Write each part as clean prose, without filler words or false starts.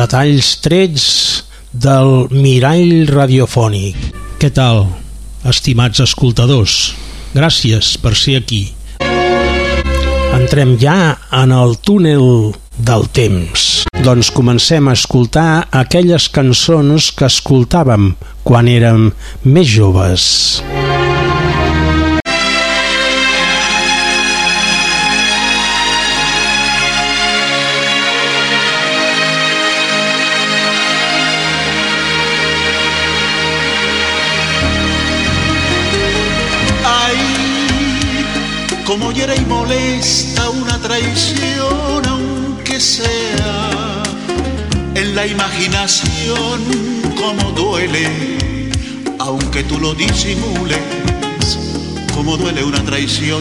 retalls trets del mirall radiofònic. Què tal, estimats escoltadors? Gràcies per ser aquí. Entrem ja en el túnel del temps. Doncs comencem a escoltar aquelles cançons que escoltàvem quan érem més joves. Como hiera y molesta una traición, aunque sea en la imaginación, como duele, aunque tú lo disimules, como duele una traición.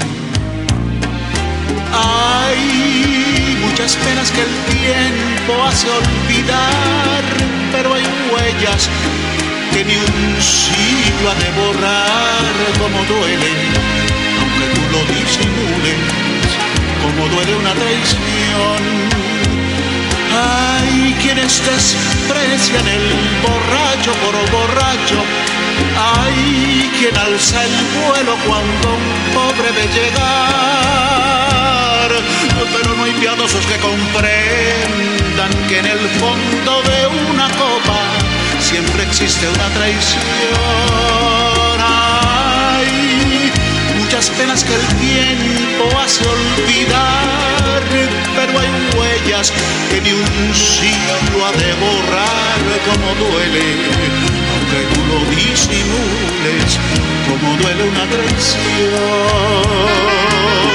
Hay muchas penas que el tiempo hace olvidar, pero hay huellas que ni un siglo ha de borrar, como duele, aunque tú lo disimules, como duele una traición. Hay quienes desprecian el borracho por borracho, hay quien alza el vuelo cuando un pobre ve llegar, pero no hay piadosos que comprendan que en el fondo de una copa siempre existe una traición. Hay muchas penas que el tiempo hace olvidar, pero hay huellas que ni un siglo ha de borrar, como duele, aunque tú lo disimules, como duele una traición.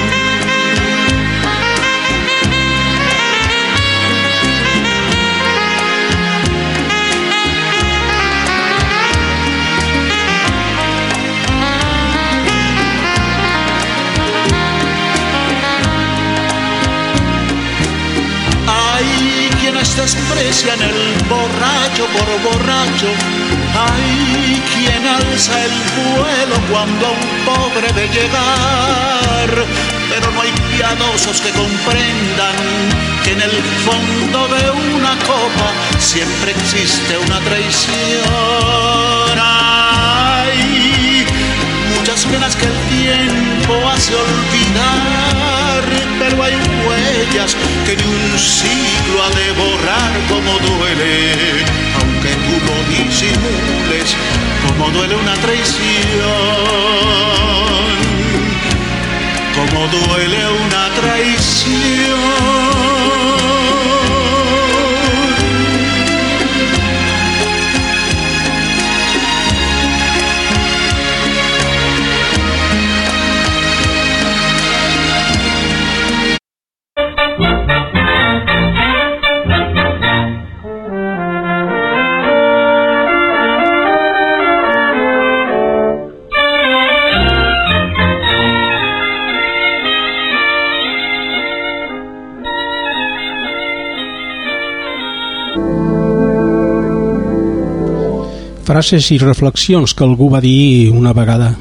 Desprecian el borracho por borracho, hay quien alza el vuelo cuando a un pobre ve llegar, pero no hay piadosos que comprendan que en el fondo de una copa siempre existe una traición. Hay muchas penas que el tiempo hace olvidar, pero hay huellas que ni un siglo ha de borrar, como duele, aunque tú lo disimules, como duele una traición, como duele una traición. Frases i reflexions que algú va dir una vegada.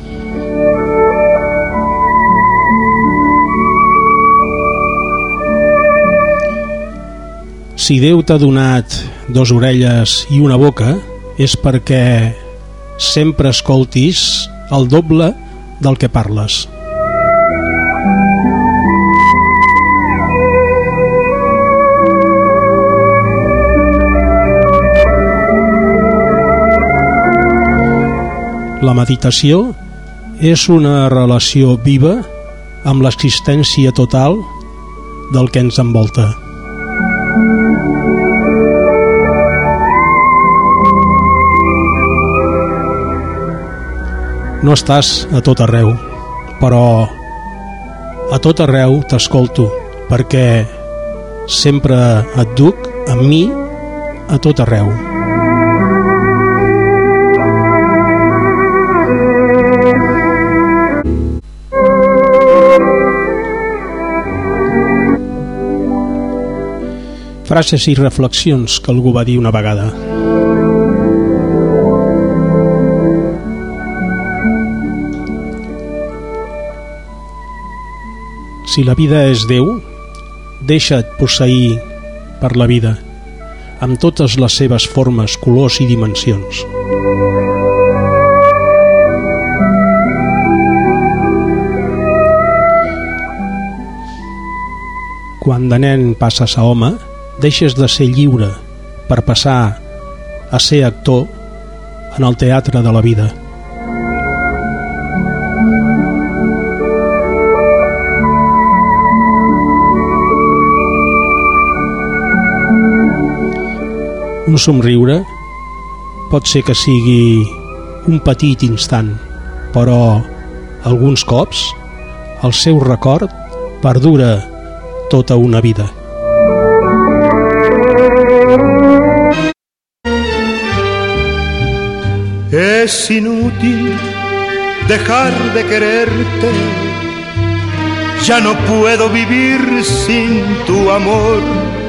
Si Déu t'ha donat dos orelles i una boca, és perquè sempre escoltis el doble del que parles. La meditació és una relació viva amb l'existència total del que ens envolta. No estàs a tot arreu, però a tot arreu t'escolto, perquè sempre et duc amb mi a tot arreu. Frases i reflexions que algú va dir una vegada. Si la vida és Déu, deixa't posseir per la vida. amb totes les seves formes, colors i dimensions. Quan de nen passes a home, deixes de ser lliure per passar a ser actor en el teatre de la vida. Un somriure pot ser que sigui un petit instant, però alguns cops el seu record perdura tota una vida. Es inútil dejar de quererte, ya no puedo vivir sin tu amor.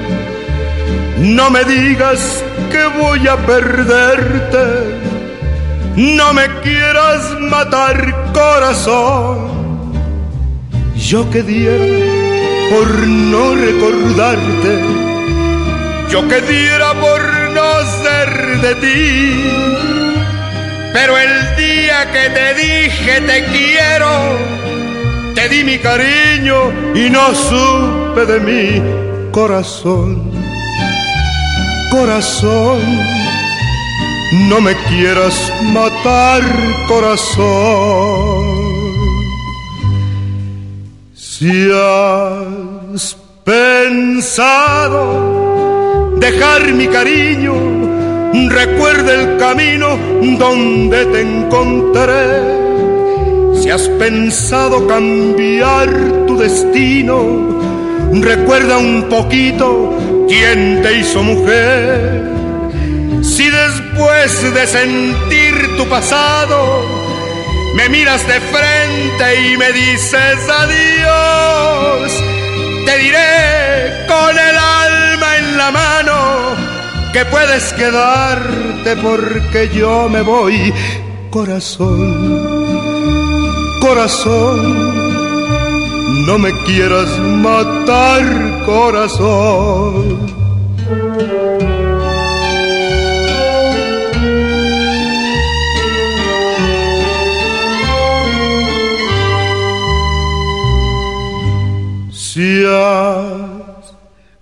No me digas que voy a perderte, no me quieras matar, corazón. Yo que diera por no recordarte, yo que diera por no ser de ti. Pero el día que te dije te quiero, te di mi cariño y no supe de mí, corazón. Corazón, no me quieras matar, corazón. Si has pensado dejar mi cariño, recuerda el camino donde te encontré. Si has pensado cambiar tu destino, recuerda un poquito quién te hizo mujer. Si después de sentir tu pasado me miras de frente y me dices adiós, te diré con el alma en la mano que puedes quedarte porque yo me voy, corazón, corazón. No me quieras matar, corazón. Si has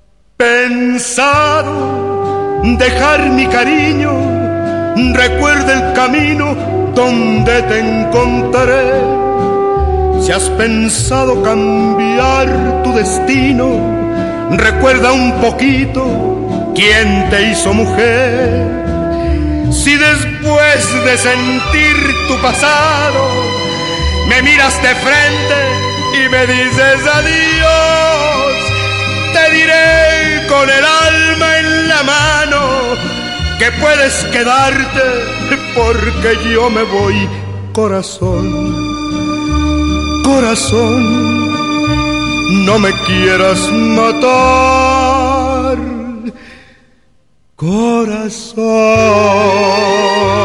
pensado dejar mi cariño, recuerda el camino donde te encontraré. Si has pensado cambiar tu destino, recuerda un poquito quién te hizo mujer. Si después de sentir tu pasado me miras de frente y me dices adiós, te diré con el alma en la mano que puedes quedarte porque yo me voy, corazón. Corazón, no me quieras matar, corazón.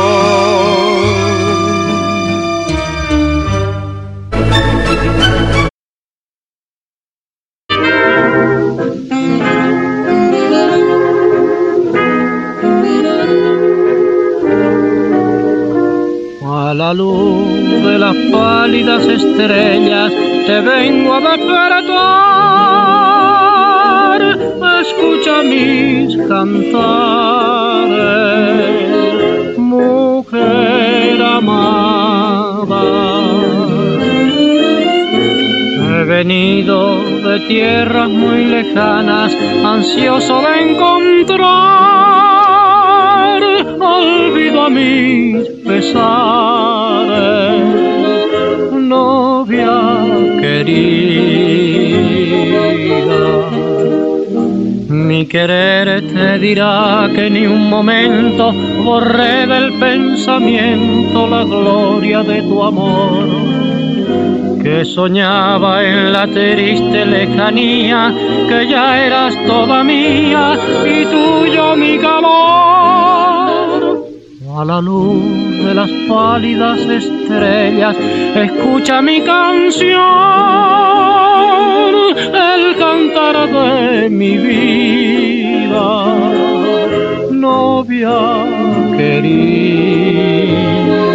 A la luz de las pálidas estrellas te vengo a despertar. Escucha mis cantares, mujer amada. He venido de tierras muy lejanas, ansioso de encontrar olvido a mis pesares, novia querida. Mi querer te dirá que ni un momento borré del pensamiento la gloria de tu amor, que soñaba en la triste lejanía, que ya eras toda mía y tuyo mi calor. A la luz de las pálidas estrellas, escucha mi canción, el cantar de mi vida, novia querida.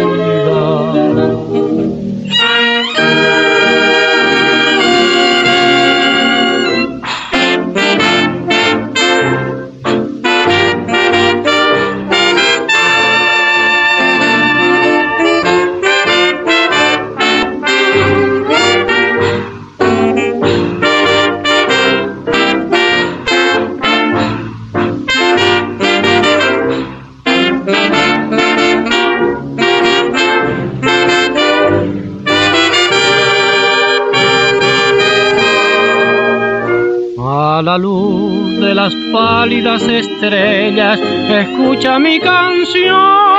A la luz de las pálidas estrellas, escucha mi canción,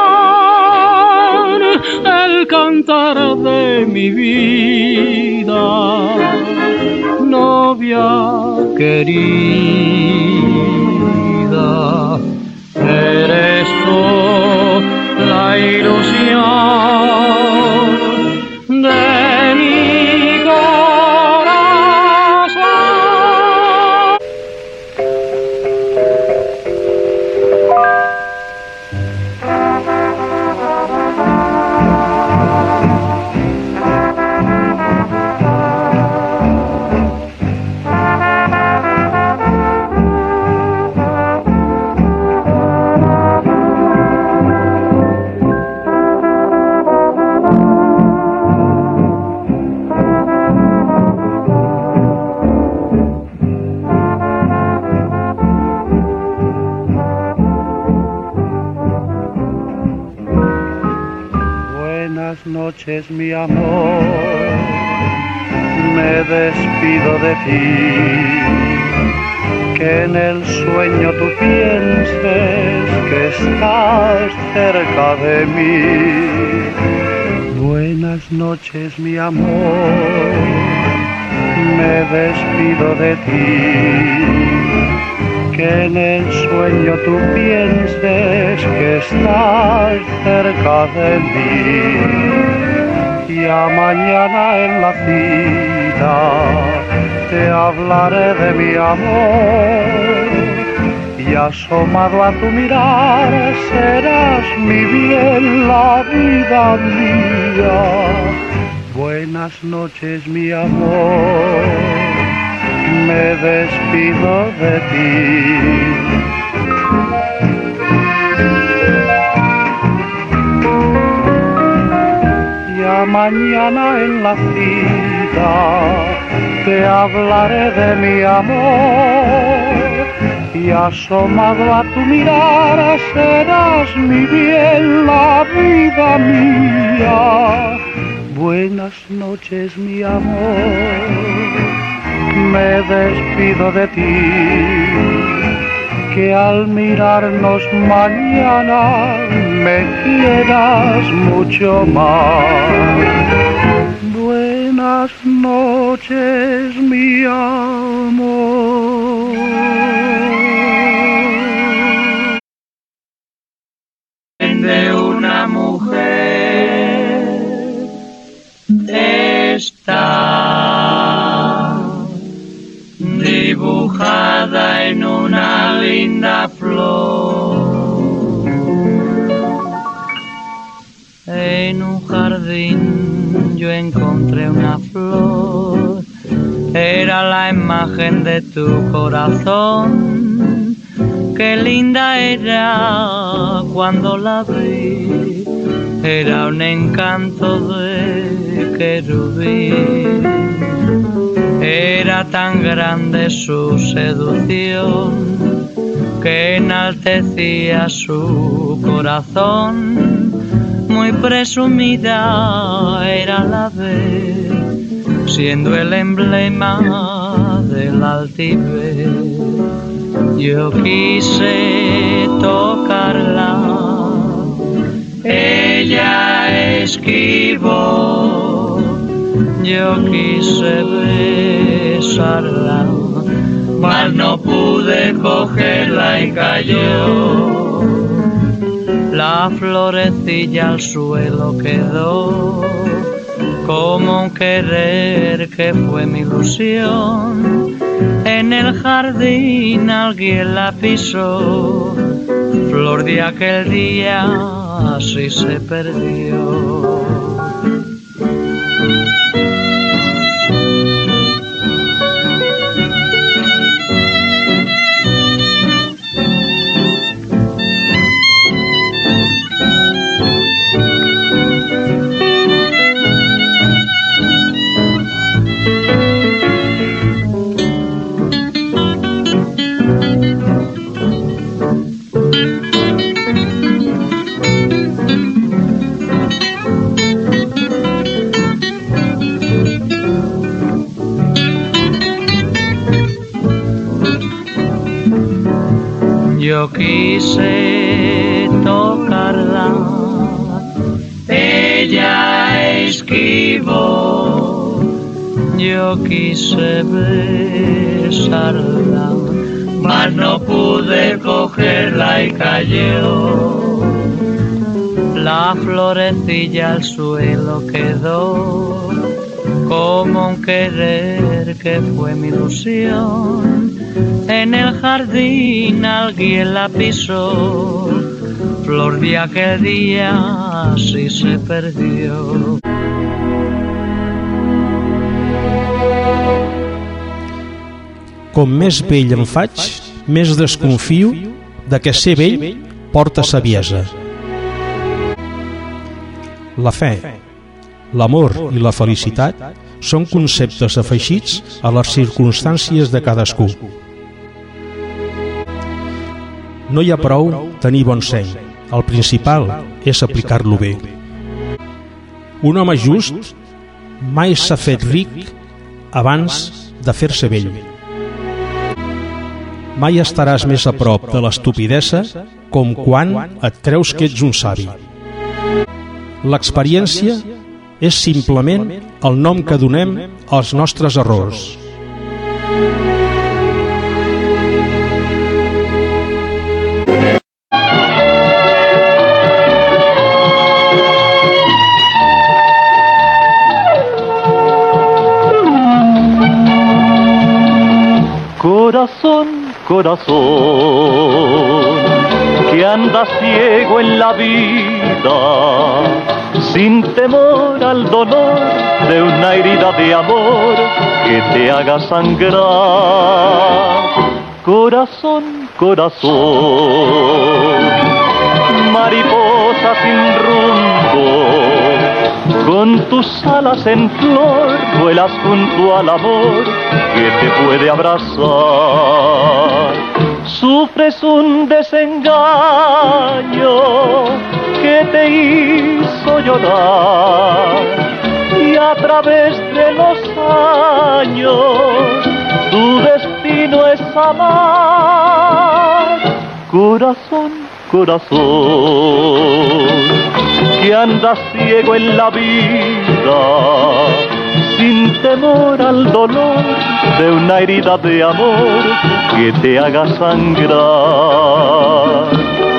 el cantar de mi vida, novia querida. Eres tú la ilusión de mi corazón. Buenas noches, mi amor, me despido de ti, que en el sueño tú pienses que estás cerca de mí. Buenas noches, mi amor, me despido de ti, que en el sueño tú pienses que estás cerca de mí. Ya mañana en la cita te hablaré de mi amor, y asomado a tu mirar serás mi bien, la vida mía. Buenas noches, mi amor, me despido de ti. Ya mañana en la cita te hablaré de mi amor, y asomado a tu mirar serás mi bien, la vida mía. Buenas noches, mi amor, me despido de ti, que al mirarnos mañana me quieras mucho más. Buenas noches, mi amor. De una mujer está dibujada en una linda flor. En un jardín yo encontré una flor, era la imagen de tu corazón. Qué linda era cuando la vi, era un encanto de querubín. Era tan grande su seducción que enaltecía su corazón. Muy presumida era la vez, siendo el emblema del altivez. Yo quise tocarla, ella esquivó. Yo quise besarla, mas no pude cogerla y cayó. La florecilla al suelo quedó, como como un querer que fue mi ilusión. En el jardín alguien la pisó, flor de aquel día así se perdió. Yo quise tocarla, ella esquivó. Yo quise besarla, mas no pude cogerla y cayó. La florecilla al suelo quedó, como un querer que fue mi ilusión. En el jardín alguien la pisó, flor de aquel día así se perdió. Com més vell em faig, més desconfio de que ser vell porta saviesa. La fe, l'amor i la felicitat són conceptes afegits a les circumstàncies de cadascú. No hi ha prou tenir bon seny, el principal és aplicar-lo bé. Un home just mai s'ha fet ric abans de fer-se vell. Mai estaràs més a prop de l'estupidesa com quan et creus que ets un savi. L'experiència és simplement el nom que donem als nostres errors. Corazón, corazón, que anda ciego en la vida, sin temor al dolor de una herida de amor que te haga sangrar. Corazón, corazón, mariposa sin rumbo, con tus alas en flor vuelas junto al amor que te puede abrazar. Sufres un desengaño que te hizo llorar y a través de los años tu destino es amar. Corazón, corazón, que andas ciego en la vida, sin temor al dolor de una herida de amor que te haga sangrar.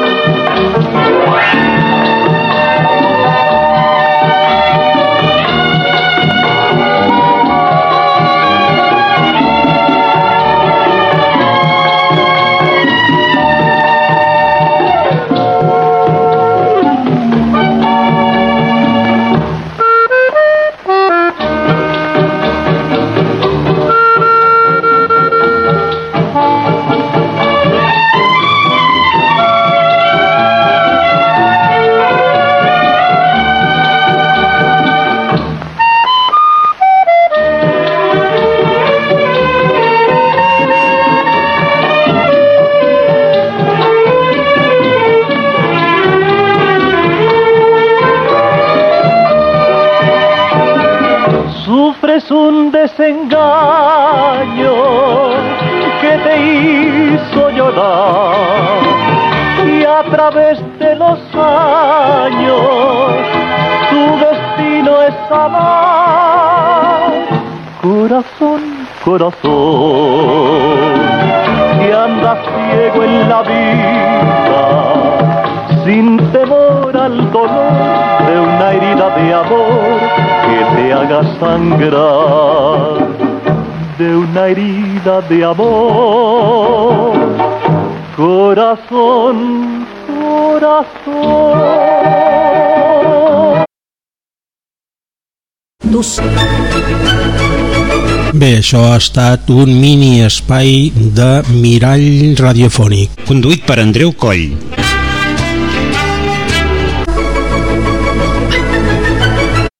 Un desengaño que te hizo llorar y a través de los años tu destino es amar. Corazón, corazón, que andas ciego en la vida, sin temor al dolor de una herida de amor que te haga a sangrar de una herida de amor. Corazón, corazón. Bé, això ha estat un mini espai de mirall radiofònic. Conduït per Andreu Coll.